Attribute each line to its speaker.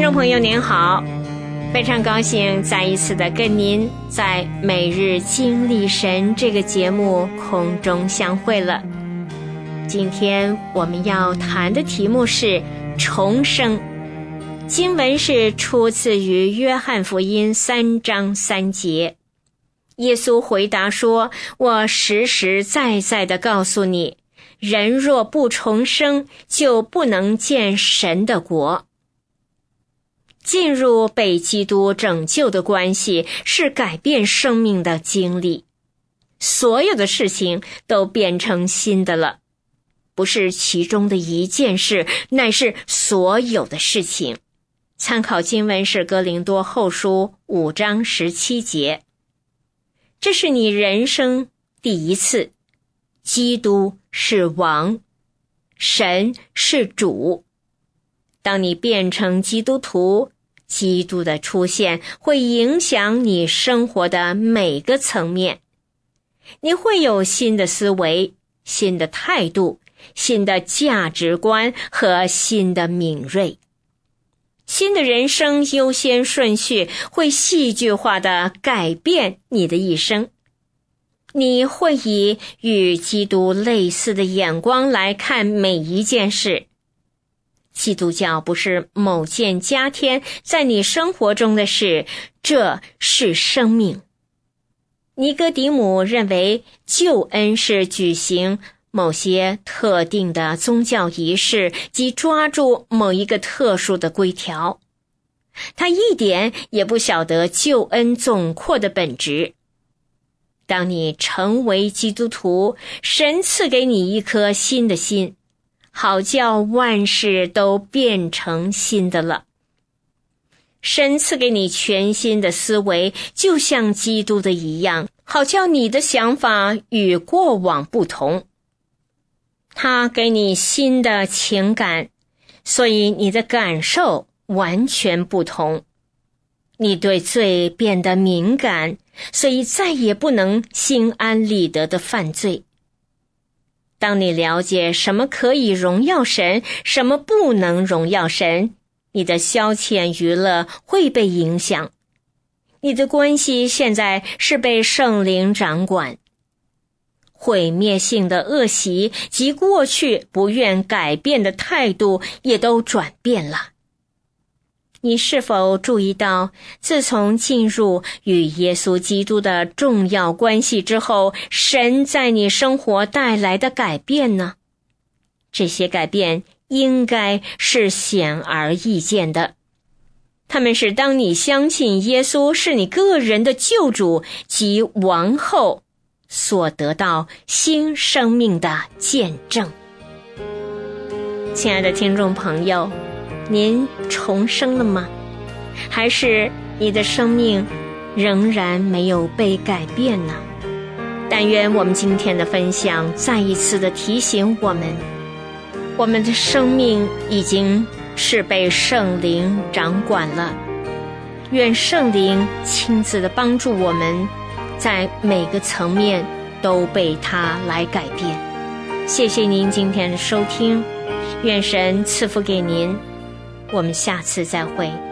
Speaker 1: 众朋友您好，非常高兴再一次的跟您在每日经历神这个节目空中相会了。今天我们要谈的题目是重生，经文是出自于约翰福音3章3节。耶稣回答说，我实实在在地告诉你，人若不重生，就不能见神的国。进入被基督拯救的关系是改变生命的经历，所有的事情都变成新的了，不是其中的一件事，乃是所有的事情。参考经文是哥林多后书5章17节。这是你人生第一次，基督是王，神是主。当你变成基督徒，基督的出现会影响你生活的每个层面。你会有新的思维、新的态度、新的价值观和新的敏锐。新的人生优先顺序会戏剧化地改变你的一生。你会以与基督类似的眼光来看每一件事。基督教不是某件加添在你生活中的事，这是生命。尼哥底母认为救恩是举行某些特定的宗教仪式及抓住某一个特殊的规条，他一点也不晓得救恩总括的本质。当你成为基督徒，神赐给你一颗新的心，好叫万事都变成新的了。神赐给你全新的思维，就像基督的一样，好叫你的想法与过往不同。他给你新的情感，所以你的感受完全不同。你对罪变得敏感，所以再也不能心安理得地犯罪。当你了解什么可以荣耀神，什么不能荣耀神，你的消遣娱乐会被影响。你的关系现在是被圣灵掌管。毁灭性的恶习及过去不愿改变的态度也都转变了。你是否注意到，自从进入与耶稣基督的重要关系之后，神在你生活带来的改变呢？这些改变应该是显而易见的。他们是当你相信耶稣是你个人的救主及王后所得到新生命的见证。亲爱的听众朋友，您重生了吗？还是你的生命仍然没有被改变呢？但愿我们今天的分享再一次的提醒我们，我们的生命已经是被圣灵掌管了。愿圣灵亲自的帮助我们，在每个层面都被他来改变。谢谢您今天的收听，愿神赐福给您，我们下次再会。